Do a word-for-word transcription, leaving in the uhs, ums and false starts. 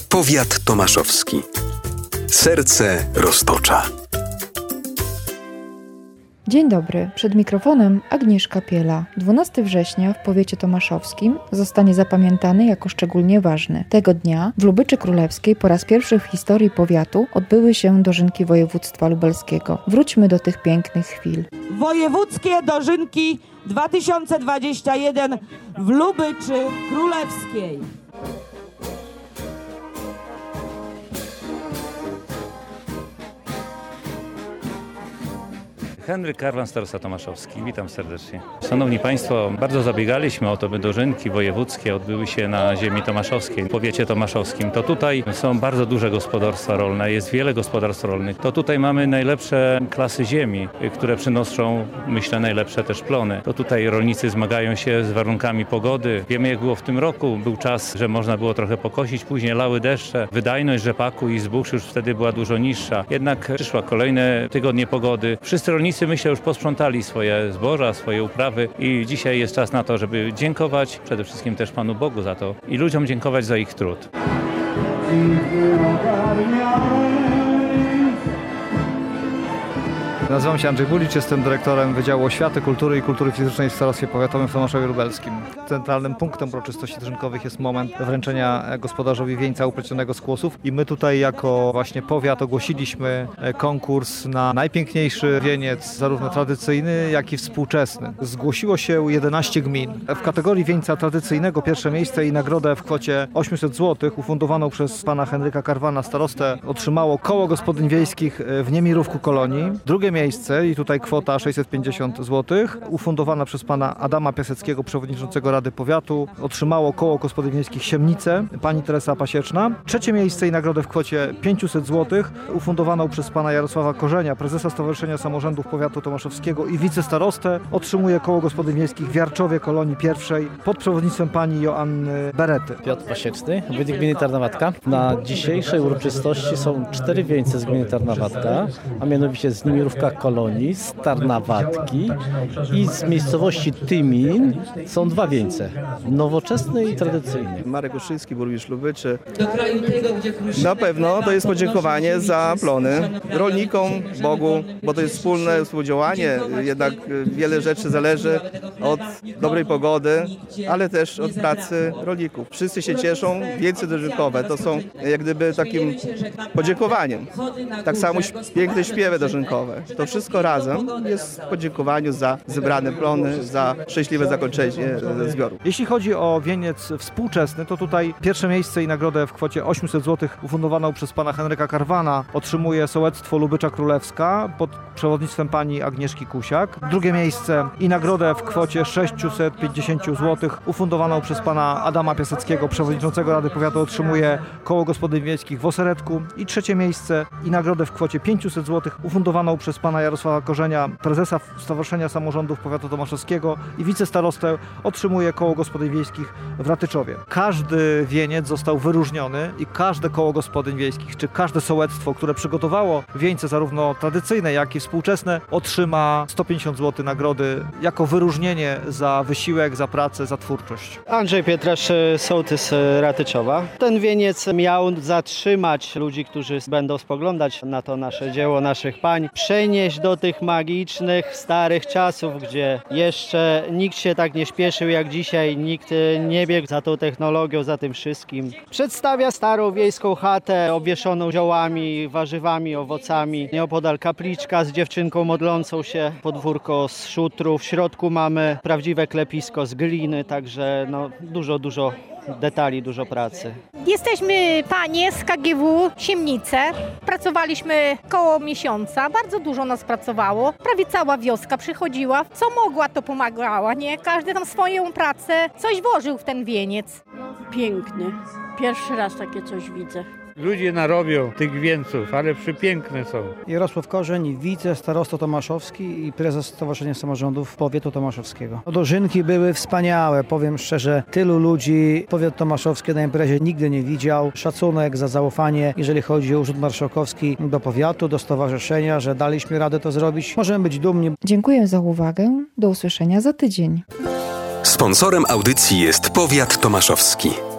Powiat tomaszowski. Serce Roztocza. Dzień dobry, przed mikrofonem Agnieszka Piela. dwunastego września w powiecie tomaszowskim zostanie zapamiętany jako szczególnie ważny. Tego dnia w Lubyczy Królewskiej po raz pierwszy w historii powiatu odbyły się dożynki województwa lubelskiego. Wróćmy do tych pięknych chwil. Wojewódzkie dożynki dwa tysiące dwadzieścia jeden w Lubyczy Królewskiej. Henryk Karwan, starosta tomaszowski. Witam serdecznie. Szanowni Państwo, bardzo zabiegaliśmy o to, by dożynki wojewódzkie odbyły się na ziemi tomaszowskiej, w powiecie tomaszowskim. To tutaj są bardzo duże gospodarstwa rolne, jest wiele gospodarstw rolnych. To tutaj mamy najlepsze klasy ziemi, które przynoszą, myślę, najlepsze też plony. To tutaj rolnicy zmagają się z warunkami pogody. Wiemy, jak było w tym roku. Był czas, że można było trochę pokosić, później lały deszcze. Wydajność rzepaku i zbóż już wtedy była dużo niższa. Jednak przyszła kolejne tygodnie pogody. Wszyscy rolnicy, myślę, już posprzątali swoje zboża, swoje uprawy i dzisiaj jest czas na to, żeby dziękować przede wszystkim też Panu Bogu za to i ludziom dziękować za ich trud. Nazywam się Andrzej Bulicz, jestem dyrektorem Wydziału Oświaty, Kultury i Kultury Fizycznej w Starostwie Powiatowym w Tomaszowie Lubelskim. Centralnym punktem uroczystości dożynkowych jest moment wręczenia gospodarzowi wieńca uplecionego z kłosów i my tutaj jako właśnie powiat ogłosiliśmy konkurs na najpiękniejszy wieniec, zarówno tradycyjny, jak i współczesny. Zgłosiło się jedenaście gmin. W kategorii wieńca tradycyjnego pierwsze miejsce i nagrodę w kwocie osiemset złotych ufundowaną przez pana Henryka Karwana, starostę, otrzymało Koło Gospodyń Wiejskich w Niemirówku Kolonii. Drugie miejsce i tutaj kwota sześćset pięćdziesiąt złotych, ufundowana przez pana Adama Piaseckiego, przewodniczącego Rady Powiatu, otrzymało Koło Gospodyń Wiejskich Siemnice, pani Teresa Pasieczna. Trzecie miejsce i nagrodę w kwocie pięćset złotych, ufundowaną przez pana Jarosława Korzenia, prezesa Stowarzyszenia Samorządów Powiatu Tomaszowskiego i wicestarostę, otrzymuje Koło Gospodyń Wiejskich w Jarczowie Kolonii Pierwszej pod przewodnictwem pani Joanny Berety. Piotr Pasieczny, wójt gminy Tarnowatka. Na dzisiejszej uroczystości są cztery wieńce z gminy Tarnowatka, a mianowicie z Niemirówka Kolonii, z Tarnawatki i z miejscowości Tymin są dwa wieńce, nowoczesny i tradycyjny. Marek Uszyński, burmistrz Lubyczy. Na pewno to jest podziękowanie za plony rolnikom, Bogu, bo to jest wspólne współdziałanie, jednak wiele rzeczy zależy od dobrej pogody, ale też od pracy rolników. Wszyscy się cieszą, wieńce dożynkowe to są jak gdyby takim podziękowaniem. Tak samo piękne śpiewy dożynkowe. To wszystko razem jest w podziękowaniu za zebrane plony, za szczęśliwe zakończenie zbioru. Jeśli chodzi o wieniec współczesny, to tutaj pierwsze miejsce i nagrodę w kwocie osiemset złotych ufundowaną przez pana Henryka Karwana otrzymuje sołectwo Lubycza Królewska pod przewodnictwem pani Agnieszki Kusiak. Drugie miejsce i nagrodę w kwocie sześćset pięćdziesiąt złotych ufundowaną przez pana Adama Piaseckiego, przewodniczącego Rady Powiatu, otrzymuje Koło Gospodyń Wiejskich w Oseretku. I trzecie miejsce i nagrodę w kwocie pięćset złotych ufundowaną przez pana Jarosława Korzenia, prezesa Stowarzyszenia Samorządów Powiatu Tomaszowskiego i wicestarostę, otrzymuje Koło Gospodyń Wiejskich w Ratyczowie. Każdy wieniec został wyróżniony i każde Koło Gospodyń Wiejskich, czy każde sołectwo, które przygotowało wieńce zarówno tradycyjne, jak i współczesne, otrzyma sto pięćdziesiąt złotych nagrody jako wyróżnienie za wysiłek, za pracę, za twórczość. Andrzej Pietrasz, sołtys Ratyczowa. Ten wieniec miał zatrzymać ludzi, którzy będą spoglądać na to nasze dzieło, naszych pań, przenieść do tych magicznych, starych czasów, gdzie jeszcze nikt się tak nie śpieszył jak dzisiaj, nikt nie biegł za tą technologią, za tym wszystkim. Przedstawia starą wiejską chatę obwieszoną ziołami, warzywami, owocami. Nieopodal kapliczka z dziewczynką modlącą się, podwórko z szutru. W środku mamy prawdziwe klepisko z gliny, także no, dużo, dużo detali, dużo pracy. Jesteśmy panie z K G W Siemnice. Pracowaliśmy koło miesiąca. Bardzo dużo nas pracowało. Prawie cała wioska przychodziła. Co mogła, to pomagała, nie? Każdy tam swoją pracę coś włożył w ten wieniec. Piękny. Pierwszy raz takie coś widzę. Ludzie narobią tych wieńców, ale przepiękne są. Jarosław Korzeń, wicestarosta tomaszowski i prezes Stowarzyszenia Samorządów Powiatu Tomaszowskiego. Dożynki były wspaniałe, powiem szczerze. Tylu ludzi powiat tomaszowski na imprezie nigdy nie widział. Szacunek za zaufanie, jeżeli chodzi o Urząd Marszałkowski do powiatu, do stowarzyszenia, że daliśmy radę to zrobić. Możemy być dumni. Dziękuję za uwagę. Do usłyszenia za tydzień. Sponsorem audycji jest Powiat Tomaszowski.